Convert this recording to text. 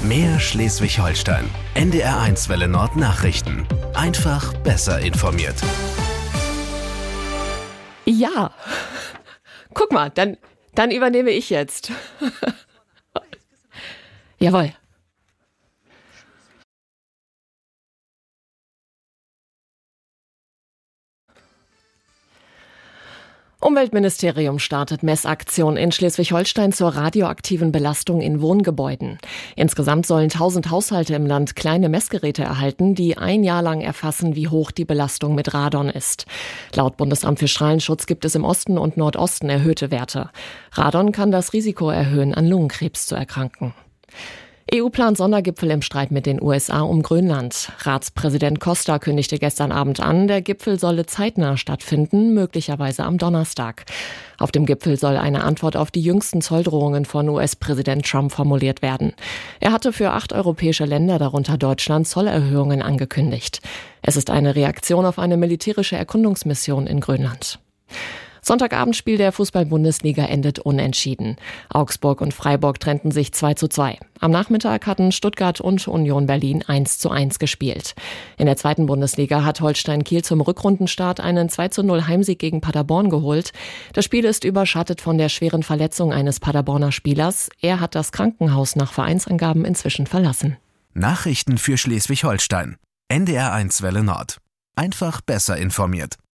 Mehr Schleswig-Holstein. NDR1 Welle Nord Nachrichten. Einfach besser informiert. Ja, guck mal, dann übernehme ich jetzt. Jawohl. Umweltministerium startet Messaktion in Schleswig-Holstein zur radioaktiven Belastung in Wohngebäuden. Insgesamt sollen 1000 Haushalte im Land kleine Messgeräte erhalten, die ein Jahr lang erfassen, wie hoch die Belastung mit Radon ist. Laut Bundesamt für Strahlenschutz gibt es im Osten und Nordosten erhöhte Werte. Radon kann das Risiko erhöhen, an Lungenkrebs zu erkranken. EU plant Sondergipfel im Streit mit den USA um Grönland. Ratspräsident Costa kündigte gestern Abend an, der Gipfel solle zeitnah stattfinden, möglicherweise am Donnerstag. Auf dem Gipfel soll eine Antwort auf die jüngsten Zolldrohungen von US-Präsident Trump formuliert werden. Er hatte für 8 europäische Länder, darunter Deutschland, Zollerhöhungen angekündigt. Es ist eine Reaktion auf eine militärische Erkundungsmission in Grönland. Sonntagabendspiel der Fußball-Bundesliga endet unentschieden. Augsburg und Freiburg trennten sich 2:2. Am Nachmittag hatten Stuttgart und Union Berlin 1:1 gespielt. In der zweiten Bundesliga hat Holstein Kiel zum Rückrundenstart einen 2:0 Heimsieg gegen Paderborn geholt. Das Spiel ist überschattet von der schweren Verletzung eines Paderborner Spielers. Er hat das Krankenhaus nach Vereinsangaben inzwischen verlassen. Nachrichten für Schleswig-Holstein. NDR1 Welle Nord. Einfach besser informiert.